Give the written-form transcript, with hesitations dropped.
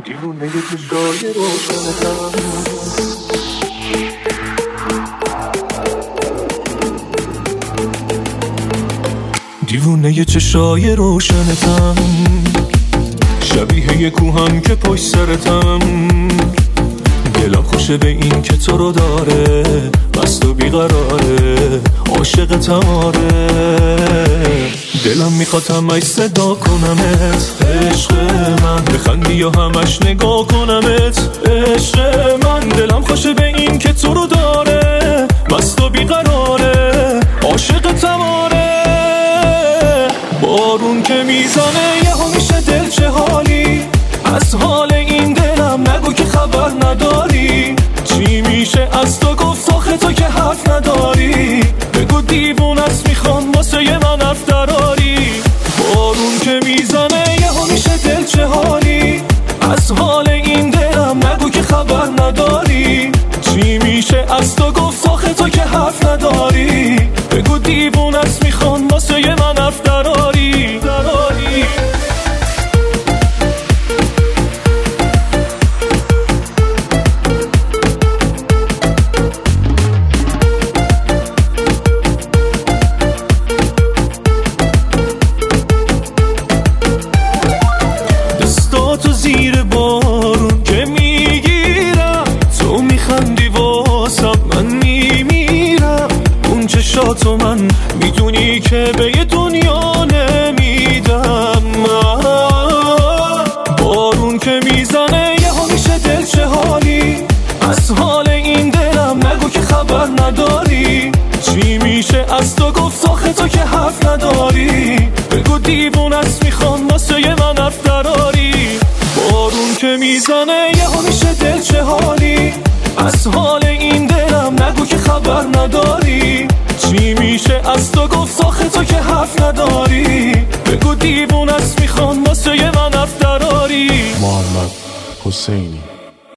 دیوونه چشای روشنتم، دیوونه چشای روشنتم، شبیه یه کوهم که پشت سرتم. دلم خوشه به این که تو رو داره، مست و بیقراره، عاشقتم آره. دلم میخواد همش صدا کنمت، عشق من بخندی یا همش نگاه کنمت، عشق من. دلم خوشه به این که تو رو داره، مست و بیقراره، عاشقتم آره. بارون که میزنه یهو میشه دل چه حالی، از حال این دلم نگو که خبر نداری. چی میشه از تو گفت آخه تو که حرف نداری، بگو دیوون است میخوام واسه من حرف دراری. بارون که میزنه یهو میشه دل چه حالی، از حال این دلم نگو که خبر نداری. چی میشه از تو گفت آخه تو که حرف نداری، بگو دیوون است میخوام واسه من حرف دراری. دستاتو زیر بارون که میگیرم، تو میخندی واسم من میمیرم. اون چشاتو من میدونی که به یه دنیا نمیدم. بارون که میزنه یهو میشه دل چه حالی، از حال این دلم نگو که خبر نداری. چی میشه از تو گفت آخه تو که حرف نداری، بگو دیوون است میخوام واسه من حرف دراری. بارون که میزنه یهو میشه دل چه حالی، از حال این دلم نگو که خبر نداری. چی میشه از تو گفت آخه تو که حرف نداری، بگو دیوون است میخوام واسه من حرف دراری. محمد حسینی